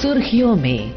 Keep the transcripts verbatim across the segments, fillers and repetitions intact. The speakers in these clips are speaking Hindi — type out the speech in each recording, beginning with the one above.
सुर्खियों में।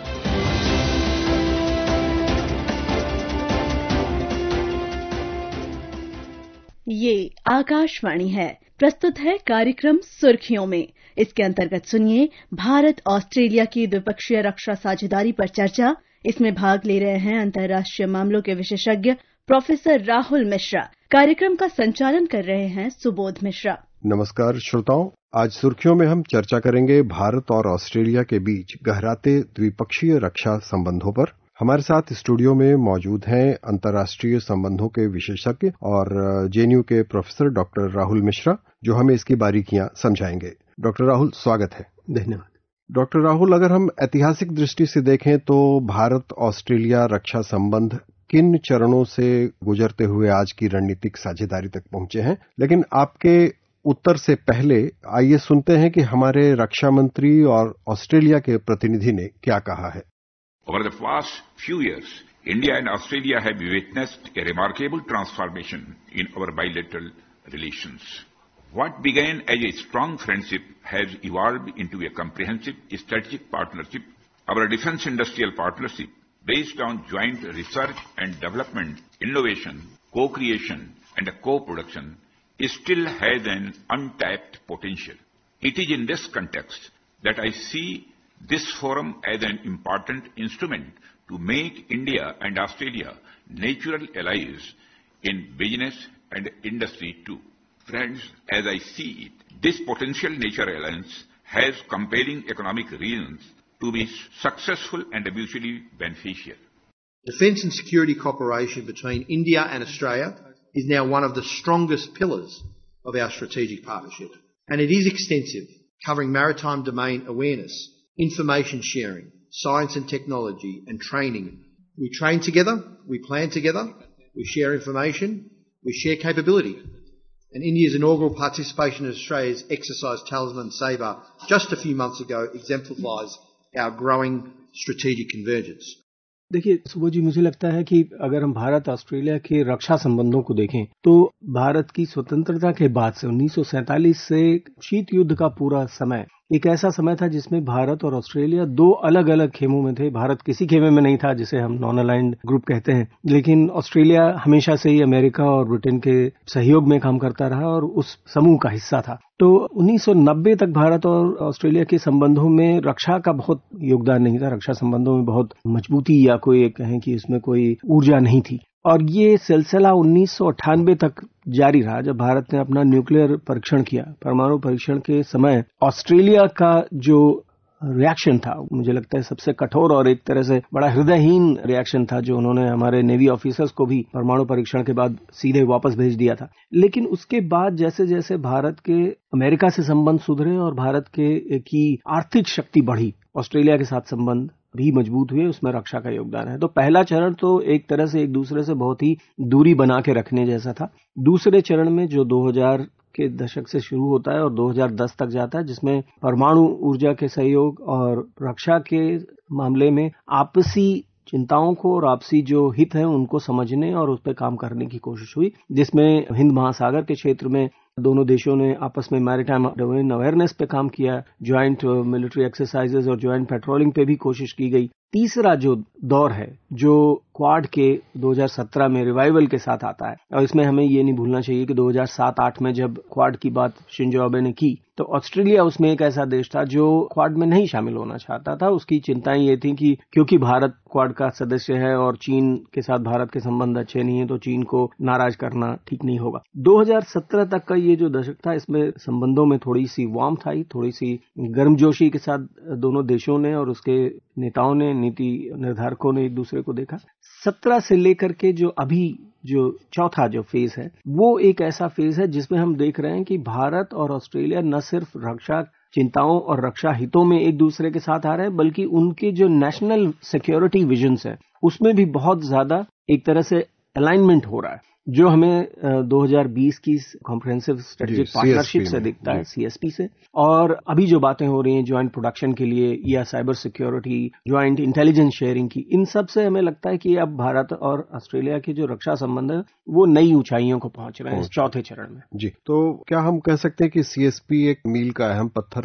ये आकाशवाणी है। प्रस्तुत है कार्यक्रम सुर्खियों में। इसके अंतर्गत सुनिए भारत ऑस्ट्रेलिया की द्विपक्षीय रक्षा साझेदारी पर चर्चा। इसमें भाग ले रहे हैं अंतर्राष्ट्रीय मामलों के विशेषज्ञ प्रोफेसर राहुल मिश्रा। कार्यक्रम का संचालन कर रहे हैं सुबोध मिश्रा। नमस्कार श्रोताओं, आज सुर्खियों में हम चर्चा करेंगे भारत और ऑस्ट्रेलिया के बीच गहराते द्विपक्षीय रक्षा संबंधों पर। हमारे साथ स्टूडियो में मौजूद हैं अंतर्राष्ट्रीय संबंधों के विशेषज्ञ और जेएनयू के प्रोफेसर डॉक्टर राहुल मिश्रा, जो हमें इसकी बारीकियां समझाएंगे। डॉक्टर राहुल, स्वागत है। धन्यवाद। डॉक्टर राहुल, अगर हम ऐतिहासिक दृष्टि से देखें तो भारत ऑस्ट्रेलिया रक्षा संबंध किन चरणों से गुजरते हुए आज की रणनीतिक साझेदारी तक पहुंचे हैं, लेकिन आपके उत्तर से पहले आइए सुनते हैं कि हमारे रक्षा मंत्री और ऑस्ट्रेलिया के प्रतिनिधि ने क्या कहा है। Over the past few years, India and Australia have witnessed a remarkable transformation in our bilateral relations. What began as a strong friendship has evolved into a comprehensive strategic partnership. Our defense industrial partnership, based on joint research and development, innovation, co-creation, and co-production, still has an untapped potential. It is in this context that I see this forum as an important instrument to make India and Australia natural allies in business and industry too. Friends, as I see it, this potential natural alliance has compelling economic reasons to be successful and mutually beneficial. Defence and security cooperation between India and Australia is now one of the strongest pillars of our strategic partnership. And it is extensive, covering maritime domain awareness, information sharing, science and technology, and training. We train together, we plan together, we share information, we share capability. And India's inaugural participation in Australia's exercise Talisman Sabre just a few months ago exemplifies our growing strategic convergence. देखिए सुबोध जी, मुझे लगता है कि अगर हम भारत ऑस्ट्रेलिया के रक्षा संबंधों को देखें तो भारत की स्वतंत्रता के बाद से उन्नीस सौ सैंतालीस से शीत युद्ध का पूरा समय एक ऐसा समय था जिसमें भारत और ऑस्ट्रेलिया दो अलग अलग खेमों में थे। भारत किसी खेमे में नहीं था, जिसे हम नॉन अलाइंड ग्रुप कहते हैं, लेकिन ऑस्ट्रेलिया हमेशा से ही अमेरिका और ब्रिटेन के सहयोग में काम करता रहा और उस समूह का हिस्सा था। तो उन्नीस सौ नब्बे तक भारत और ऑस्ट्रेलिया के संबंधों में रक्षा का बहुत योगदान नहीं था। रक्षा संबंधों में बहुत मजबूती या कोई कहें कि उसमें कोई ऊर्जा नहीं थी। और ये सिलसिला उन्नीस सौ अट्ठानवे तक जारी रहा, जब भारत ने अपना न्यूक्लियर परीक्षण किया। परमाणु परीक्षण के समय ऑस्ट्रेलिया का जो रिएक्शन था, मुझे लगता है सबसे कठोर और एक तरह से बड़ा हृदयहीन रिएक्शन था, जो उन्होंने हमारे नेवी ऑफिसर्स को भी परमाणु परीक्षण के बाद सीधे वापस भेज दिया था। लेकिन उसके बाद जैसे जैसे भारत के अमेरिका से संबंध सुधरे और भारत के की आर्थिक शक्ति बढ़ी, ऑस्ट्रेलिया के साथ संबंध भी मजबूत हुए, उसमें रक्षा का योगदान है। तो पहला चरण तो एक तरह से एक दूसरे से बहुत ही दूरी बना के रखने जैसा था। दूसरे चरण में जो दो हज़ार के दशक से शुरू होता है और दो हज़ार दस तक जाता है, जिसमें परमाणु ऊर्जा के सहयोग और रक्षा के मामले में आपसी चिंताओं को और आपसी जो हित है उनको समझने और उस पर काम करने की कोशिश हुई, जिसमें हिंद महासागर के क्षेत्र में दोनों देशों ने आपस में मैरीटाइम डोमेन अवेयरनेस पे काम किया, ज्वाइंट मिलिट्री एक्सरसाइजेज और ज्वाइंट पेट्रोलिंग पे भी कोशिश की गई। तीसरा जो दौर है, जो क्वाड के दो हज़ार सत्रह में रिवाइवल के साथ आता है, और इसमें हमें ये नहीं भूलना चाहिए कि दो हज़ार सात आठ में जब क्वाड की बात शिंजो आबे ने की, तो ऑस्ट्रेलिया उसमें एक ऐसा देश था जो क्वाड में नहीं शामिल होना चाहता था। उसकी चिंताएं ये थी कि क्योंकि भारत क्वाड का सदस्य है और चीन के साथ भारत के संबंध अच्छे नहीं है, तो चीन को नाराज करना ठीक नहीं होगा। दो हज़ार सत्रह तक का ये जो दशक था, इसमें संबंधों में थोड़ी सी वार्मथ आई, थोड़ी सी गर्मजोशी के साथ दोनों देशों ने और उसके नेताओं ने, नीति निर्धारकों ने एक दूसरे को देखा। सत्रह से लेकर के जो अभी जो चौथा जो फेज है, वो एक ऐसा फेज है जिसमें हम देख रहे हैं कि भारत और ऑस्ट्रेलिया न सिर्फ रक्षा चिंताओं और रक्षा हितों में एक दूसरे के साथ आ रहे हैं, बल्कि उनके जो नेशनल सिक्योरिटी विजन्स है उसमें भी बहुत ज्यादा एक तरह से अलाइनमेंट हो रहा है, जो हमें दो हज़ार बीस की कॉम्प्रिहेंसिव स्ट्रेटेजिक पार्टनरशिप से दिखता है, सीएसपी से। और अभी जो बातें हो रही हैं ज्वाइंट प्रोडक्शन के लिए या cyber security, joint intelligence sharing की, इन सब से हमें लगता है कि अब भारत और ऑस्ट्रेलिया के जो रक्षा संबंध है वो नई ऊंचाइयों को पहुंच रहे हैं इस चौथे चरण में। जी, तो क्या हम कह सकते हैं कि सीएसपी एक मील का अहम पत्थर था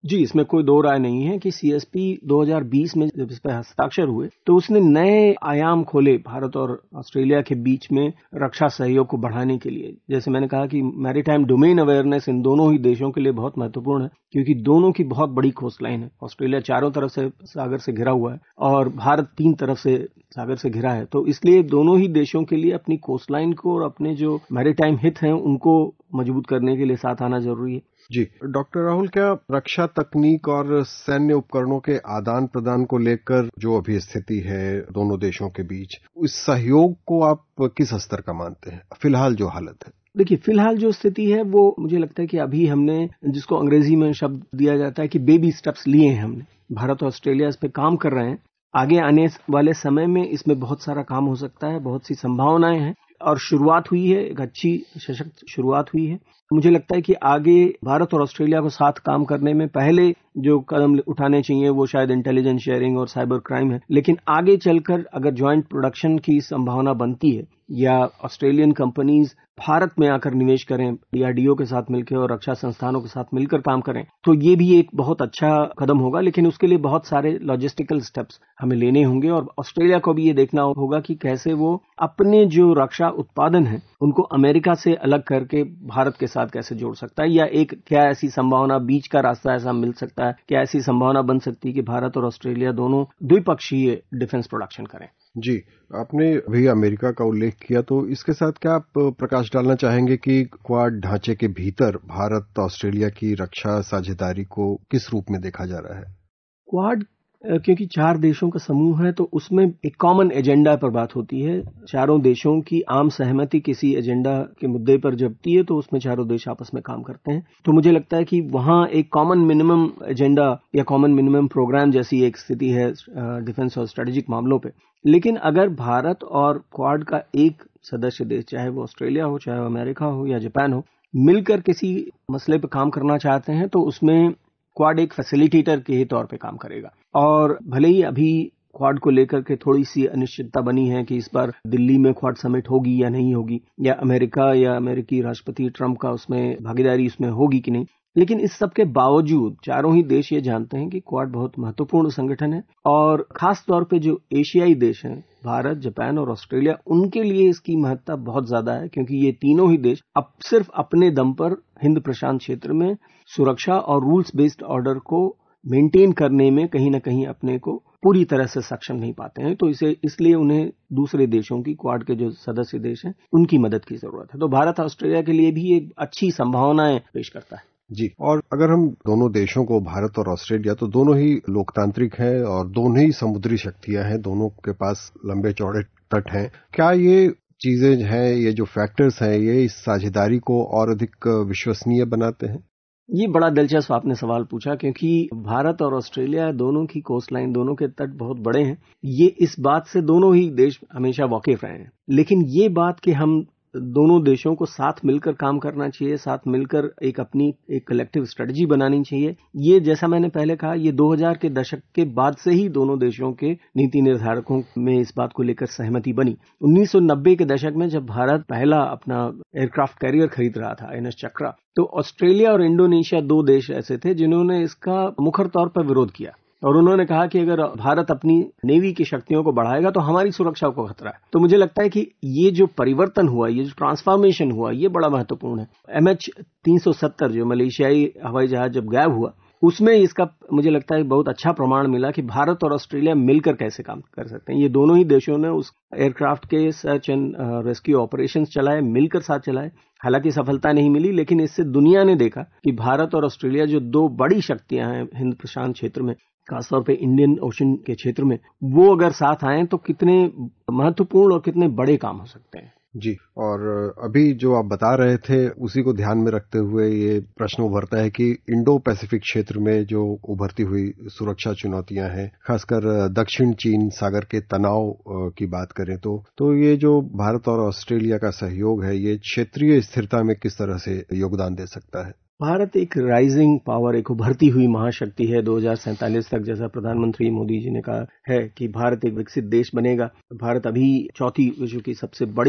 जी, इसमें कोई दो राय नहीं है कि सीएसपी दो हज़ार बीस में जब इस पर हस्ताक्षर हुए तो उसने नए आयाम खोले भारत और ऑस्ट्रेलिया के बीच में रक्षा सहयोग को बढ़ाने के लिए। जैसे मैंने कहा कि मैरीटाइम डोमेन अवेयरनेस इन दोनों ही देशों के लिए बहुत महत्वपूर्ण है, क्योंकि दोनों की बहुत बड़ी कोस्ट लाइन है। ऑस्ट्रेलिया चारों तरफ से सागर से घिरा हुआ है और भारत तीन तरफ से सागर से घिरा है, तो इसलिए दोनों ही देशों के लिए अपनी कोस्ट लाइन को और अपने जो मैरीटाइम हित हैं उनको मजबूत करने के लिए साथ आना जरूरी है। जी डॉक्टर राहुल, क्या रक्षा तकनीक और सैन्य उपकरणों के आदान प्रदान को लेकर जो अभी स्थिति है दोनों देशों के बीच, उस सहयोग को आप किस स्तर का मानते हैं फिलहाल जो हालत है? देखिए, फिलहाल जो स्थिति है वो मुझे लगता है कि अभी हमने, जिसको अंग्रेजी में शब्द दिया जाता है कि बेबी स्टेप्स लिए हैं हमने। भारत और ऑस्ट्रेलिया इस पे काम कर रहे हैं। आगे आने वाले समय में इसमें बहुत सारा काम हो सकता है, बहुत सी संभावनाएं हैं और शुरुआत हुई है, एक अच्छी सशक्त शुरुआत हुई है। मुझे लगता है कि आगे भारत और ऑस्ट्रेलिया को साथ काम करने में पहले जो कदम उठाने चाहिए वो शायद इंटेलिजेंस शेयरिंग और साइबर क्राइम है, लेकिन आगे चलकर अगर ज्वाइंट प्रोडक्शन की संभावना बनती है या ऑस्ट्रेलियन कंपनीज भारत में आकर निवेश करें, डीआरडीओ के साथ मिलकर और रक्षा संस्थानों के साथ मिलकर काम करें, तो ये भी एक बहुत अच्छा कदम होगा। लेकिन उसके लिए बहुत सारे लॉजिस्टिकल स्टेप्स हमें लेने होंगे और ऑस्ट्रेलिया को भी ये देखना होगा कि कैसे वो अपने जो रक्षा उत्पादन है उनको अमेरिका से अलग करके भारत के साथ कैसे जोड़ सकता है, या एक क्या ऐसी संभावना, बीच का रास्ता ऐसा मिल सकता है, क्या ऐसी संभावना बन सकती है कि भारत और ऑस्ट्रेलिया दोनों द्विपक्षीय डिफेंस प्रोडक्शन करें। जी, आपने अभी अमेरिका का उल्लेख किया, तो इसके साथ क्या आप प्रकाश डालना चाहेंगे कि क्वाड ढांचे के भीतर भारत ऑस्ट्रेलिया की रक्षा साझेदारी को किस रूप में देखा जा रहा है? क्वाड क्योंकि चार देशों का समूह है तो उसमें एक कॉमन एजेंडा पर बात होती है। चारों देशों की आम सहमति किसी एजेंडा के मुद्दे पर जब होती है तो उसमें चारों देश आपस में काम करते हैं। तो मुझे लगता है कि वहां एक कॉमन मिनिमम एजेंडा या कॉमन मिनिमम प्रोग्राम जैसी एक स्थिति है डिफेंस और स्ट्रेटेजिक मामलों पे। लेकिन अगर भारत और क्वाड का एक सदस्य देश, चाहे वो ऑस्ट्रेलिया हो, चाहे वो अमेरिका हो या जापान हो, मिलकर किसी मसले पर काम करना चाहते हैं तो उसमें क्वाड एक फैसिलिटेटर के ही तौर पे काम करेगा। और भले ही अभी क्वाड को लेकर के थोड़ी सी अनिश्चितता बनी है कि इस बार दिल्ली में क्वाड समिट होगी या नहीं होगी, या अमेरिका या अमेरिकी राष्ट्रपति ट्रंप का उसमें भागीदारी उसमें होगी कि नहीं, लेकिन इस सब के बावजूद चारों ही देश ये जानते हैं कि क्वाड बहुत महत्वपूर्ण संगठन है और खास तौर पे जो एशियाई देश हैं, भारत, जापान और ऑस्ट्रेलिया, उनके लिए इसकी महत्ता बहुत ज्यादा है, क्योंकि ये तीनों ही देश अब सिर्फ अपने दम पर हिंद प्रशांत क्षेत्र में सुरक्षा और रूल्स बेस्ड ऑर्डर को मेंटेन करने में कहीं ना कहीं अपने को पूरी तरह से सक्षम नहीं पाते हैं। तो इसे इसलिए उन्हें दूसरे देशों की, क्वाड के जो सदस्य देश हैं, उनकी मदद की जरूरत है। तो भारत ऑस्ट्रेलिया के लिए भी एक अच्छी संभावनाएं पेश करता है। जी, और अगर हम दोनों देशों को, भारत और ऑस्ट्रेलिया, तो दोनों ही लोकतांत्रिक हैं और दोनों ही समुद्री शक्तियां हैं, दोनों के पास लंबे चौड़े तट हैं। क्या ये चीजें हैं, ये जो फैक्टर्स हैं, ये इस साझेदारी को और अधिक विश्वसनीय बनाते हैं? ये बड़ा दिलचस्प आपने सवाल पूछा, क्योंकि भारत और ऑस्ट्रेलिया दोनों की कोस्ट लाइन, दोनों के तट बहुत बड़े हैं। ये इस बात से दोनों ही देश हमेशा वाकिफ रहे हैं। लेकिन ये बात कि हम दोनों देशों को साथ मिलकर काम करना चाहिए, साथ मिलकर एक अपनी एक कलेक्टिव स्ट्रेटजी बनानी चाहिए, ये जैसा मैंने पहले कहा, ये दो हज़ार के दशक के बाद से ही दोनों देशों के नीति निर्धारकों में इस बात को लेकर सहमति बनी। उन्नीस सौ नब्बे के दशक में जब भारत पहला अपना एयरक्राफ्ट कैरियर खरीद रहा था, एनएस चक्रा, तो ऑस्ट्रेलिया और इंडोनेशिया दो देश ऐसे थे जिन्होंने इसका मुखर तौर पर विरोध किया और उन्होंने कहा कि अगर भारत अपनी नेवी की शक्तियों को बढ़ाएगा तो हमारी सुरक्षा को खतरा है। तो मुझे लगता है कि ये जो परिवर्तन हुआ, ये जो ट्रांसफॉर्मेशन हुआ, ये बड़ा महत्वपूर्ण है। एमएच तीन सौ सत्तर जो मलेशियाई हवाई जहाज जब गायब हुआ, उसमें इसका मुझे लगता है बहुत अच्छा प्रमाण मिला कि भारत और ऑस्ट्रेलिया मिलकर कैसे काम कर सकते हैं। ये दोनों ही देशों ने उस एयरक्राफ्ट के सर्च एंड रेस्क्यू ऑपरेशंस चलाए, मिलकर साथ चलाए। हालांकि सफलता नहीं मिली, लेकिन इससे दुनिया ने देखा कि भारत और ऑस्ट्रेलिया जो दो बड़ी शक्तियां हैं हिंद प्रशांत क्षेत्र में, खासतौर पे इंडियन ओशन के क्षेत्र में, वो अगर साथ आएं तो कितने महत्वपूर्ण और कितने बड़े काम हो सकते हैं। जी, और अभी जो आप बता रहे थे उसी को ध्यान में रखते हुए ये प्रश्न उभरता है कि इंडो पैसिफिक क्षेत्र में जो उभरती हुई सुरक्षा चुनौतियां हैं, खासकर दक्षिण चीन सागर के तनाव की बात करें तो तो ये जो भारत और ऑस्ट्रेलिया का सहयोग है, ये क्षेत्रीय स्थिरता में किस तरह से योगदान दे सकता है? भारत एक राइजिंग पावर, एक उभरती हुई महाशक्ति है। दो हज़ार सैंतालीस तक, जैसा प्रधानमंत्री मोदी जी ने कहा है कि भारत एक विकसित देश बनेगा। भारत अभी चौथी विश्व की सबसे बड़ी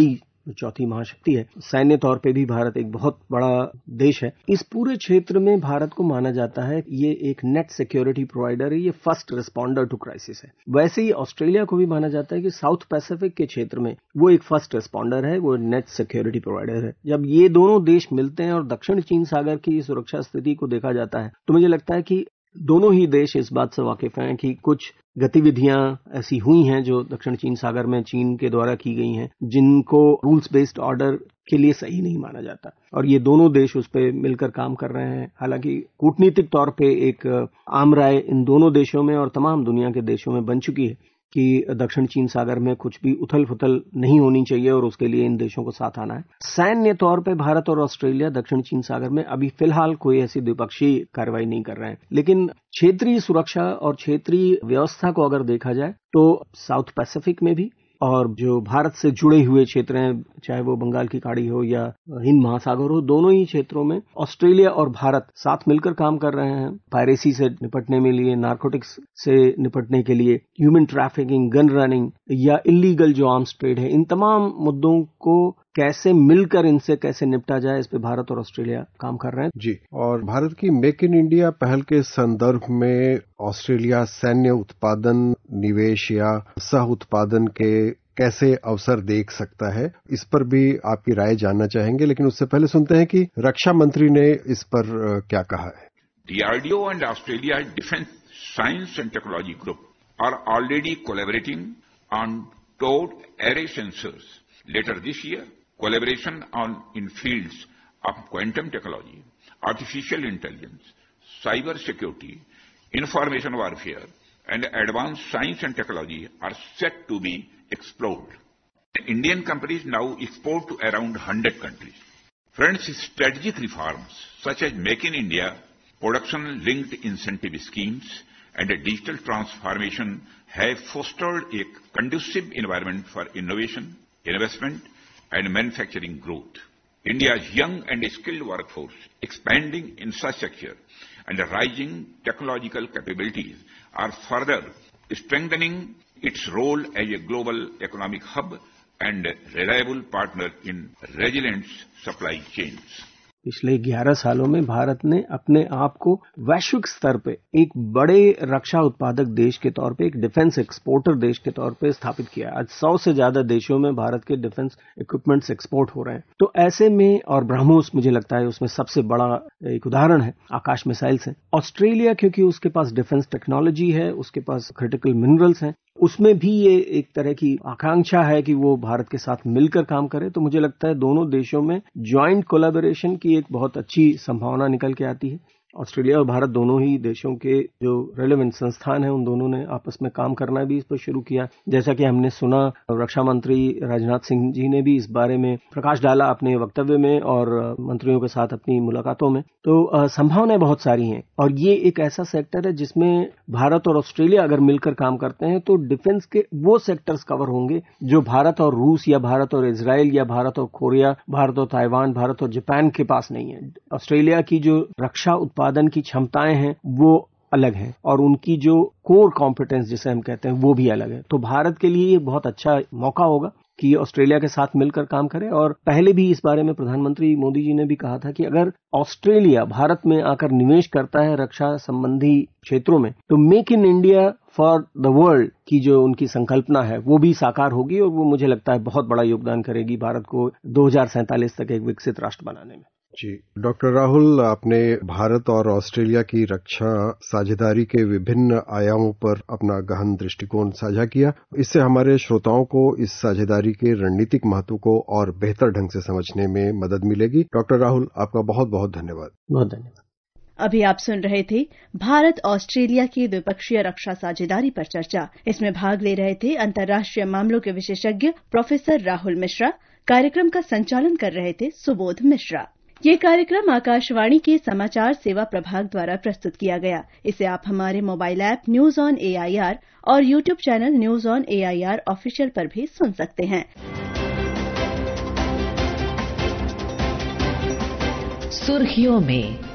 चौथी महाशक्ति है। सैन्य तौर पे भी भारत एक बहुत बड़ा देश है। इस पूरे क्षेत्र में भारत को माना जाता है ये एक नेट सिक्योरिटी प्रोवाइडर है, ये फर्स्ट रिस्पॉन्डर टू क्राइसिस है। वैसे ही ऑस्ट्रेलिया को भी माना जाता है कि साउथ पैसिफिक के क्षेत्र में वो एक फर्स्ट रिस्पॉन्डर है, वो नेट सिक्योरिटी प्रोवाइडर है। जब ये दोनों देश मिलते हैं और दक्षिण चीन सागर की सुरक्षा स्थिति को देखा जाता है तो मुझे लगता है कि दोनों ही देश इस बात से वाकिफ हैं कि कुछ गतिविधियां ऐसी हुई हैं जो दक्षिण चीन सागर में चीन के द्वारा की गई हैं जिनको रूल्स बेस्ड ऑर्डर के लिए सही नहीं माना जाता, और ये दोनों देश उस पर मिलकर काम कर रहे हैं। हालांकि कूटनीतिक तौर पे एक आम राय इन दोनों देशों में और तमाम दुनिया के देशों में बन चुकी है कि दक्षिण चीन सागर में कुछ भी उथल पुथल नहीं होनी चाहिए और उसके लिए इन देशों को साथ आना है। सैन्य तौर पे भारत और ऑस्ट्रेलिया दक्षिण चीन सागर में अभी फिलहाल कोई ऐसी द्विपक्षीय कार्रवाई नहीं कर रहे हैं, लेकिन क्षेत्रीय सुरक्षा और क्षेत्रीय व्यवस्था को अगर देखा जाए तो साउथ पैसिफिक में भी और जो भारत से जुड़े हुए क्षेत्र हैं, चाहे वो बंगाल की खाड़ी हो या हिंद महासागर हो, दोनों ही क्षेत्रों में ऑस्ट्रेलिया और भारत साथ मिलकर काम कर रहे हैं। पायरेसी से निपटने में लिए, नारकोटिक्स से निपटने के लिए, ह्यूमन ट्रैफिकिंग, गन रनिंग या इलीगल जो आर्म्स ट्रेड है, इन तमाम मुद्दों को कैसे मिलकर इनसे कैसे निपटा जाए, इस पे भारत और ऑस्ट्रेलिया काम कर रहे हैं। जी, और भारत की मेक इन इंडिया पहल के संदर्भ में ऑस्ट्रेलिया सैन्य उत्पादन, निवेश या सह उत्पादन के कैसे अवसर देख सकता है, इस पर भी आपकी राय जानना चाहेंगे, लेकिन उससे पहले सुनते हैं कि रक्षा मंत्री ने इस पर क्या कहा है। DRDO and Australia Defence Science and Technology Group are already collaborating on towed array sensors. Later this year, collaboration on in fields of quantum technology, artificial intelligence, cyber security, information warfare, and advanced science and technology are set to be explored. Indian companies now export to around one hundred countries. Friends, strategic reforms such as Make in India, production-linked incentive schemes, and a digital transformation have fostered a conducive environment for innovation, investment and manufacturing growth. India's young and skilled workforce, expanding infrastructure and rising technological capabilities are further strengthening its role as a global economic hub and reliable partner in resilient supply chains. पिछले ग्यारह सालों में भारत ने अपने आप को वैश्विक स्तर पे एक बड़े रक्षा उत्पादक देश के तौर पे, एक डिफेंस एक्सपोर्टर देश के तौर पे स्थापित किया। आज सौ से ज्यादा देशों में भारत के डिफेंस इक्विपमेंट्स एक्सपोर्ट हो रहे हैं। तो ऐसे में, और ब्रह्मोस मुझे लगता है उसमें सबसे बड़ा एक उदाहरण है, आकाश मिसाइल्स है। ऑस्ट्रेलिया क्योंकि उसके पास डिफेंस टेक्नोलॉजी है, उसके पास क्रिटिकल मिनरल्स हैं, उसमें भी ये एक तरह की आकांक्षा है कि वो भारत के साथ मिलकर काम करे। तो मुझे लगता है दोनों देशों में ज्वाइंट कोलैबोरेशन की एक बहुत अच्छी संभावना निकल के आती है। ऑस्ट्रेलिया और भारत दोनों ही देशों के जो रेलेवेंट संस्थान हैं उन दोनों ने आपस में काम करना भी इस पर शुरू किया। जैसा कि हमने सुना, रक्षा मंत्री राजनाथ सिंह जी ने भी इस बारे में प्रकाश डाला अपने वक्तव्य में और मंत्रियों के साथ अपनी मुलाकातों में। तो संभावनाएं बहुत सारी हैं और ये एक ऐसा सेक्टर है जिसमें भारत और ऑस्ट्रेलिया अगर मिलकर काम करते हैं तो डिफेंस के वो सेक्टर्स कवर होंगे जो भारत और रूस या भारत और इजराइल या भारत और कोरिया, भारत और ताइवान, भारत और जापान के पास नहीं है। ऑस्ट्रेलिया की जो रक्षा उत्पादन की क्षमताएं हैं वो अलग हैं और उनकी जो कोर कॉम्पिटेंस जिसे हम कहते हैं वो भी अलग है। तो भारत के लिए ये बहुत अच्छा मौका होगा कि ऑस्ट्रेलिया के साथ मिलकर काम करे। और पहले भी इस बारे में प्रधानमंत्री मोदी जी ने भी कहा था कि अगर ऑस्ट्रेलिया भारत में आकर निवेश करता है रक्षा संबंधी क्षेत्रों में तो make in India for the world की जो उनकी संकल्पना है वो भी साकार होगी और वो मुझे लगता है बहुत बड़ा योगदान करेगी भारत को दो हज़ार सैंतालीस तक एक विकसित राष्ट्र बनाने में। जी, डॉक्टर राहुल, आपने भारत और ऑस्ट्रेलिया की रक्षा साझेदारी के विभिन्न आयामों पर अपना गहन दृष्टिकोण साझा किया। इससे हमारे श्रोताओं को इस साझेदारी के रणनीतिक महत्व को और बेहतर ढंग से समझने में मदद मिलेगी। डॉक्टर राहुल, आपका बहुत बहुत धन्यवाद। बहुत धन्यवाद। अभी आप सुन रहे थे भारत ऑस्ट्रेलिया की द्विपक्षीय रक्षा साझेदारी पर चर्चा। इसमें भाग ले रहे थे अंतर्राष्ट्रीय मामलों के विशेषज्ञ प्रोफेसर राहुल मिश्रा। कार्यक्रम का संचालन कर रहे थे सुबोध मिश्रा। ये कार्यक्रम आकाशवाणी के समाचार सेवा प्रभाग द्वारा प्रस्तुत किया गया। इसे आप हमारे mobile app news on AIR और YouTube channel news on AIR official पर भी सुन सकते हैं। सुर्खियों में